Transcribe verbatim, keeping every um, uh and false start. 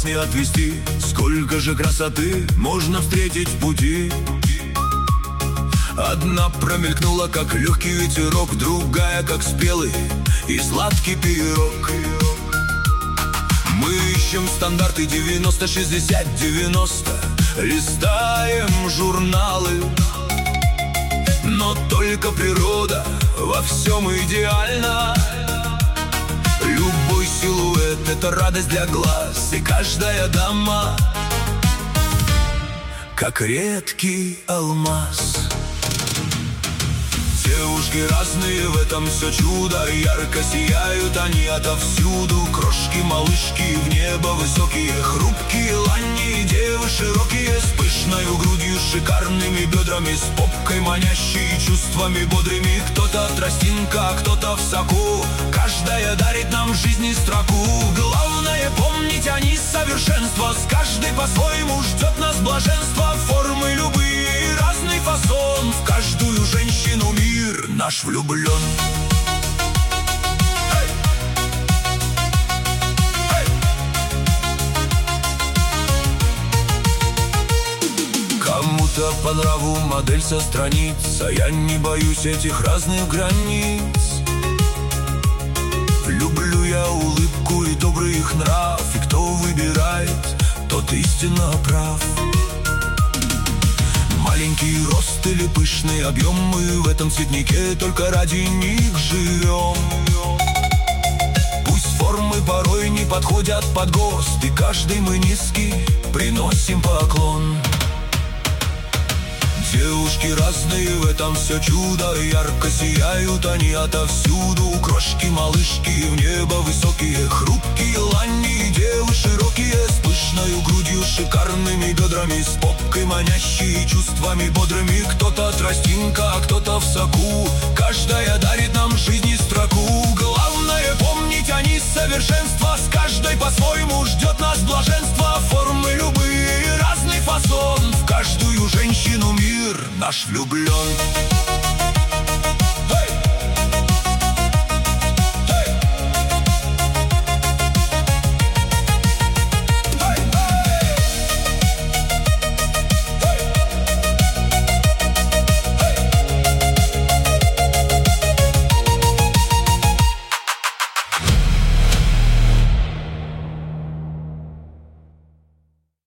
вас не отвести. Сколько же красоты можно встретить в пути. Одна промелькнула, как легкий ветерок, другая, как спелый и сладкий пирог. Мы ищем стандарты девяносто шестьдесят девяносто, листаем журналы. Но только природа во всем идеальна. Любой силуэт — это радость для глаз, и каждая дама как редкий алмаз. Девушки разные, в этом все чудо. Ярко сияют они отовсюду. Крошки, малышки, в небо высокие, хрупкие лани, девы широкие, с пышною грудью, шикарными бедрами, с попкой манящей, чувствами бодрыми. Кто-то тростинка, а кто-то в соку. Каждая дарит нам жизни строку. Главное помнить, они совершенство. С каждой по-своему ждет нас блаженство. Формы любые, разный фасон. В каждую женщину мир наш влюблен. Кому-то по нраву модель со страниц, а я не боюсь этих разных границ. Люблю я улыбку и добрый их нрав, и кто выбирает, тот истинно прав. Маленький рост или пышный объем, мы в этом цветнике только ради них живем. Пусть формы порой не подходят под ГОСТ, и каждый мы низкий приносим поклон. Девушки разные, в этом все чудо. Ярко сияют они отовсюду. Крошки, малышки, в небо высокие, хрупкие лани, девы широкие, с пышною грудью, шикарными бедрами, с попкой манящей, чувствами бодрыми. Кто-то тростинка, а кто-то в соку. Каждая дарит нам жизни строку. Главное помнить, они совершенство. С каждой по-своему ждет нас блаженство. Формы любые, разный фасон. В каждую женщину мир наш влюблен.